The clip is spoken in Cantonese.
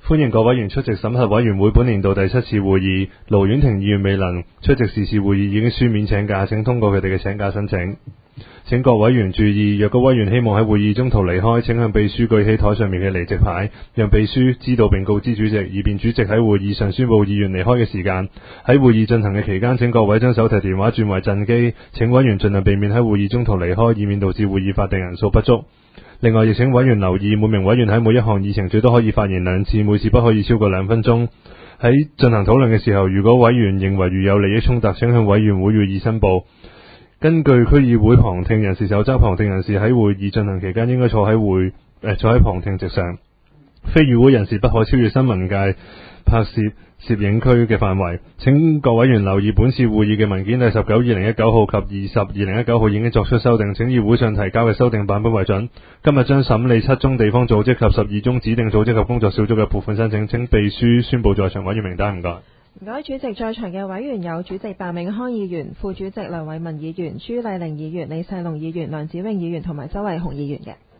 歡迎各委員出席審核委員會本年度第7次會議。盧婉婷議員未能出席時事會議，已經書面請假，請通過佢哋嘅請假申請。請各委員注意，若個委員希望喺會議中途離開，請向秘書舉起台上面嘅離席牌，讓秘書知道並告知主席，以便主席喺會議上宣布議員離開嘅時間。喺會議進行嘅期間，請各位將手提電話轉為震機，請委員盡量避免喺會議中途離開，以免導致會議法定人數不足。另外，亦請委員留意，每名委員喺每一項議程最多可以發言2次，每次不可以超過2分鐘。喺進行討論嘅時候，如果委員認為如有利益衝突，請向委員會予以申報。根據區議會旁聽人士守則，旁聽人士喺會議進行期間應該坐喺旁聽席上。非議會人士不可超越新聞界拍攝攝影區嘅範圍。請各委員留意本次會議嘅文件第19/2019號及20/2019號已經作出修訂，請以會上提交嘅修訂版本為準。今日將審理7宗地方組織及12宗指定組織及工作小組嘅撥款申請，請秘書宣佈在場委員名單。唔該。 唔該，主席，在場嘅委員有主席白永康議員、副主席梁偉文議員、朱麗玲議員、李世龍議員、梁子穎議員同埋周麗紅議員嘅。